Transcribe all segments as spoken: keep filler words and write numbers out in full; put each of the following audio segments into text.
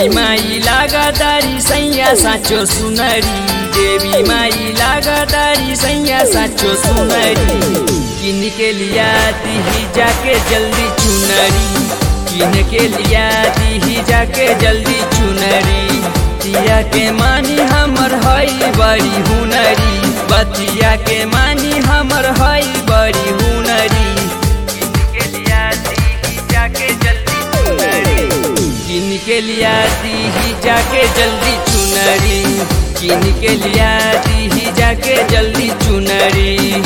देवी माई लागदारी सैया साचो सुनरी देवी माई लागदारी सैया साचो सुनरी किन के लिया दी जाके जल्दी चुनरी किन के लिया दी जाके जल्दी चुनरी बतिया के मानी हमर हई बड़ी हुनरी बतिया के मानी हमर हई बड़ी हुनरी किन के लिया दी जाके जल्दी चुनरी किन के लिया दी जाके जल्दी चुनरी किन के लिया दी जाके जल्दी चुनरी।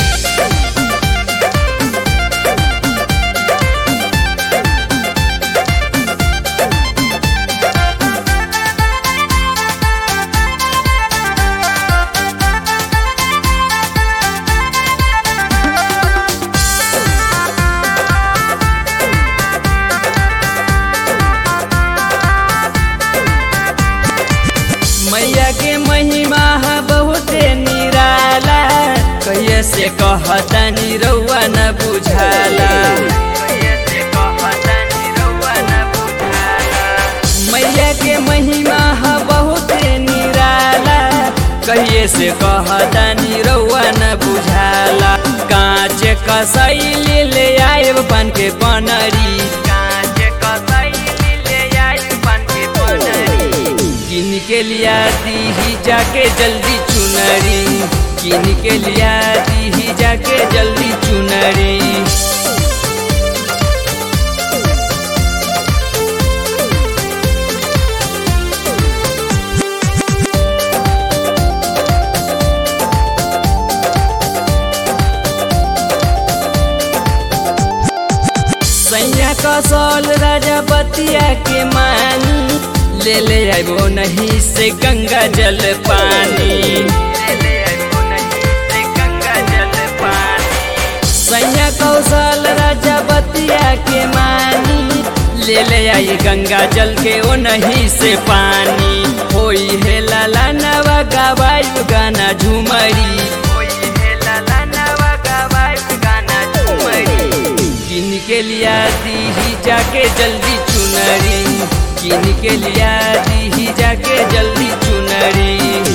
मैया के महिमा बहुते निराला कहिए से कहतनी रउआ न बुझाला मैया के महिमा बहुते निराला कहिए से कहतनी रउआ न बुझाला कांच कसैली ले आएब बन के बनरी कांच कसैली ले आएब बन के बनरी किन के लिया दी जाके जल्दी चुनरी किन के लिया दी जाके जल्दी चुनरी। सैया कसौल राजा बतिया के मानी ले ले आइबो नहीं से गंगा जल पानी ले ले आइबो नहीं से गंगा जल पानी सैया कौशल राजा बतिया के मानी ले ले आई गंगा जल के ओ नहीं से पानी होई है लाला नवा गवाई गाना झूमरी होई है लाला नवा गवाई गाना झूमरी किन के लिया दी जाके जल्दी चुनरी किन के लिया दी जाके जल्दी चुनरी।